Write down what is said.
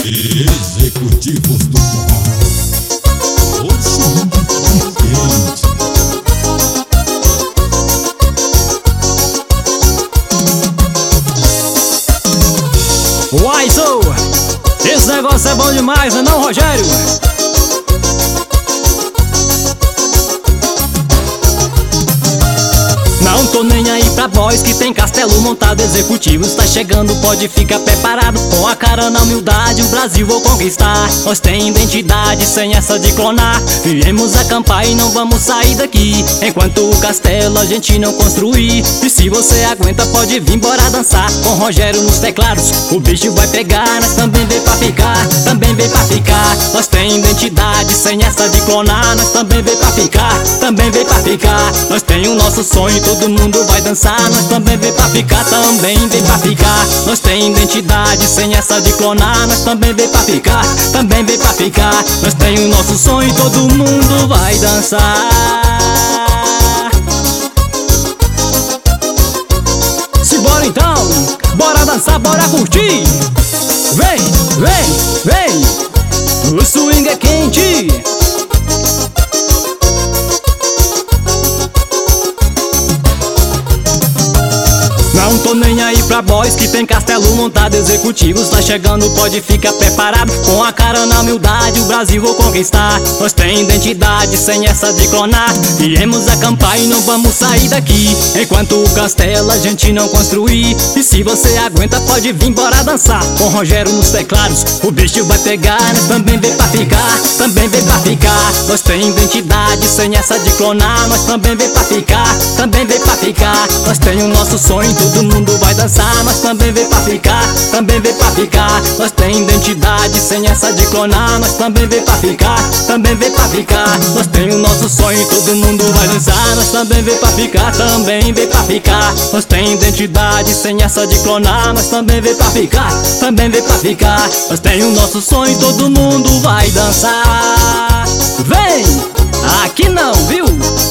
Executivos do Forró. Hoje muito quente. Uai, sou! Esse negócio é bom demais, não é não, Rogério? Não tô nem aí pra boys que tem castelo montado. Executivo está chegando, pode ficar preparado. Com a cara na humildade, o Brasil vou conquistar. Nós tem identidade, sem essa de clonar. Viemos acampar e não vamos sair daqui enquanto o castelo a gente não construir. E se você aguenta, pode vir, bora dançar. Com Rogério nos teclados, o bicho vai pegar. Nós também veio pra ficar, também veio pra ficar. Nós tem identidade, sem essa de clonar. Nós também veio pra ficar, também veio pra ficar. Nós tem o nosso sonho, todo mundo vai dançar. Nós também veio pra ficar, também veio pra ficar. Nós tem identidade, sem essa de clonar. Nós também veio pra ficar, também veio pra ficar. Nós tem o nosso sonho, todo mundo vai dançar. Simbora então, bora dançar, bora curtir. Vem, vem, vem, o swing é quente. Não tô nem aí pra boys que tem castelo montado. Executivos tá chegando, pode ficar preparado. Com a cara na humildade, o Brasil vou conquistar. Nós tem identidade, sem essa de clonar. Viemos acampar e não vamos sair daqui enquanto o castelo a gente não construir. E se você aguenta, pode vir, bora dançar. Com Rogério nos teclados, o bicho vai pegar. Nós também veio pra ficar, também veio pra ficar. Nós tem identidade, sem essa de clonar. Nós também veio pra ficar, também veio pra ficar. Nós tem o nosso sonho, todo mundo vai dançar. Nós também veio pra ficar, também veio pra ficar. Nós tem identidade, sem essa de clonar. Nós também veio pra ficar, também veio pra ficar. Nós tem o nosso sonho, todo mundo vai dançar. Nós também veio pra ficar, também veio pra ficar. Nós tem identidade, sem essa de clonar. Nós também veio pra ficar, também veio pra ficar. Nós tem o nosso sonho, todo mundo vai dançar. Vem, aqui não, viu?